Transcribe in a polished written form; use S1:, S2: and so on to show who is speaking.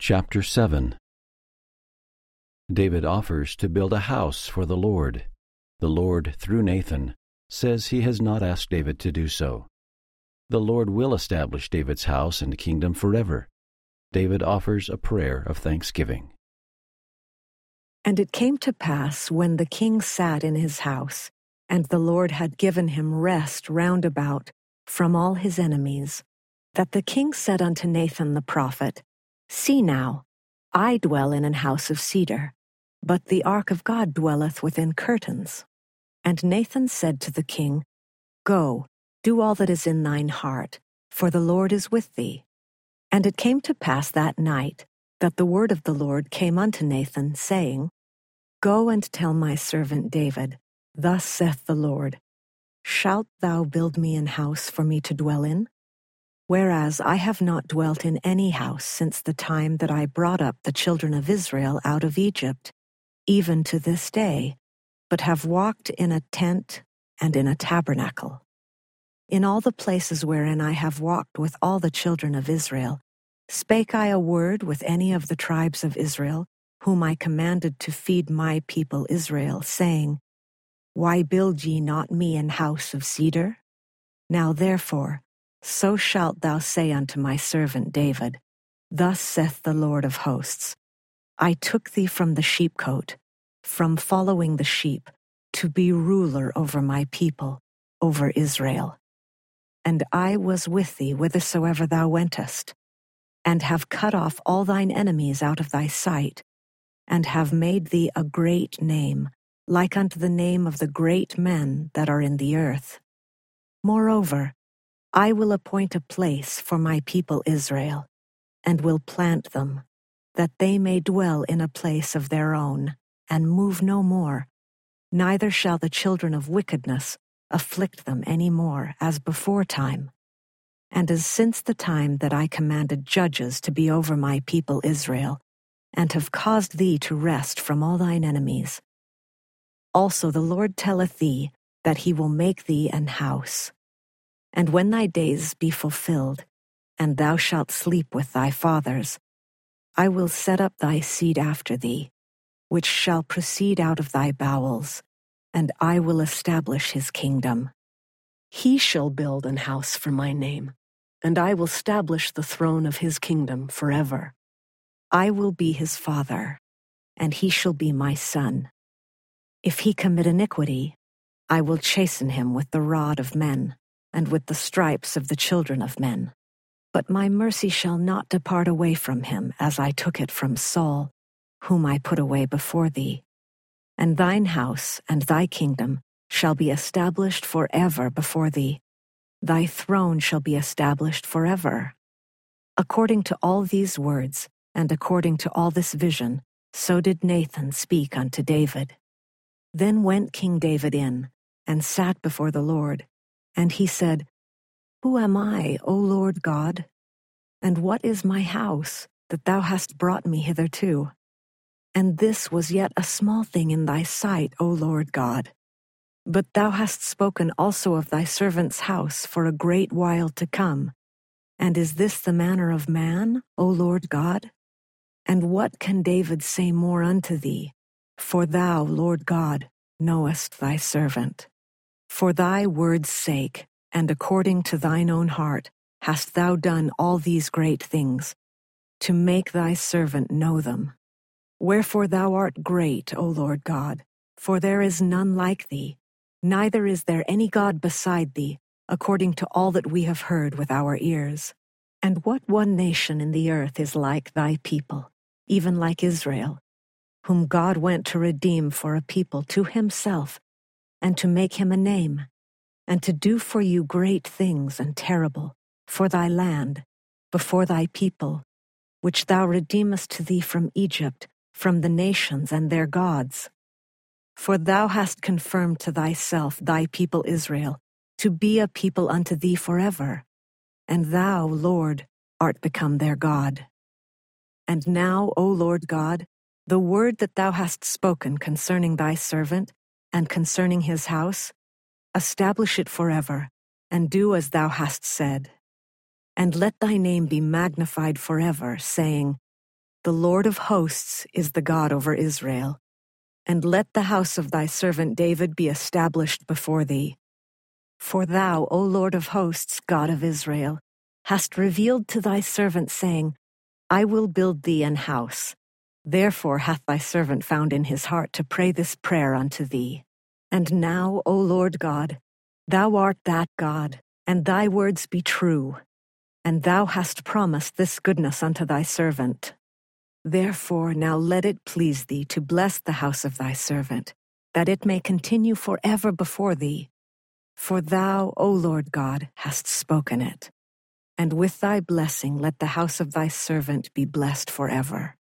S1: Chapter 7. David offers to build a house for the Lord. The Lord, through Nathan, says he has not asked David to do so. The Lord will establish David's house and kingdom forever. David offers a prayer of thanksgiving.
S2: And it came to pass, when the king sat in his house, and the Lord had given him rest round about from all his enemies, that the king said unto Nathan the prophet, See now, I dwell in an house of cedar, but the ark of God dwelleth within curtains. And Nathan said to the king, Go, do all that is in thine heart, for the Lord is with thee. And it came to pass that night, that the word of the Lord came unto Nathan, saying, Go and tell my servant David, Thus saith the Lord, Shalt thou build me an house for me to dwell in? Whereas I have not dwelt in any house since the time that I brought up the children of Israel out of Egypt, even to this day, but have walked in a tent and in a tabernacle. In all the places wherein I have walked with all the children of Israel, spake I a word with any of the tribes of Israel, whom I commanded to feed my people Israel, saying, Why build ye not me an house of cedar? Now therefore, so shalt thou say unto my servant David, Thus saith the Lord of hosts, I took thee from the sheepcote, from following the sheep, to be ruler over my people, over Israel. And I was with thee whithersoever thou wentest, and have cut off all thine enemies out of thy sight, and have made thee a great name, like unto the name of the great men that are in the earth. Moreover, I will appoint a place for my people Israel, and will plant them, that they may dwell in a place of their own, and move no more, neither shall the children of wickedness afflict them any more as before time, and as since the time that I commanded judges to be over my people Israel, and have caused thee to rest from all thine enemies. Also the Lord telleth thee that he will make thee an house. And when thy days be fulfilled, and thou shalt sleep with thy fathers, I will set up thy seed after thee, which shall proceed out of thy bowels, and I will establish his kingdom. He shall build an house for my name, and I will establish the throne of his kingdom forever. I will be his father, and he shall be my son. If he commit iniquity, I will chasten him with the rod of men, and with the stripes of the children of men. But my mercy shall not depart away from him, as I took it from Saul, whom I put away before thee. And thine house and thy kingdom shall be established forever before thee. Thy throne shall be established forever. According to all these words, and according to all this vision, so did Nathan speak unto David. Then went King David in, and sat before the Lord. And he said, Who am I, O Lord God? And what is my house, that thou hast brought me hitherto? And this was yet a small thing in thy sight, O Lord God. But thou hast spoken also of thy servant's house for a great while to come. And is this the manner of man, O Lord God? And what can David say more unto thee? For thou, Lord God, knowest thy servant. For thy word's sake, and according to thine own heart, hast thou done all these great things, to make thy servant know them. Wherefore thou art great, O Lord God, for there is none like thee, neither is there any God beside thee, according to all that we have heard with our ears. And what one nation in the earth is like thy people, even like Israel, whom God went to redeem for a people to himself, and to make him a name, and to do for you great things and terrible, for thy land, before thy people, which thou redeemest to thee from Egypt, from the nations and their gods. For thou hast confirmed to thyself thy people Israel, to be a people unto thee forever, and thou, Lord, art become their God. And now, O Lord God, the word that thou hast spoken concerning thy servant, and concerning his house, establish it forever, and do as thou hast said. And let thy name be magnified forever, saying, The Lord of hosts is the God over Israel. And let the house of thy servant David be established before thee. For thou, O Lord of hosts, God of Israel, hast revealed to thy servant, saying, I will build thee an house. Therefore hath thy servant found in his heart to pray this prayer unto thee. And now, O Lord God, thou art that God, and thy words be true. And thou hast promised this goodness unto thy servant. Therefore now let it please thee to bless the house of thy servant, that it may continue forever before thee. For thou, O Lord God, hast spoken it. And with thy blessing let the house of thy servant be blessed forever.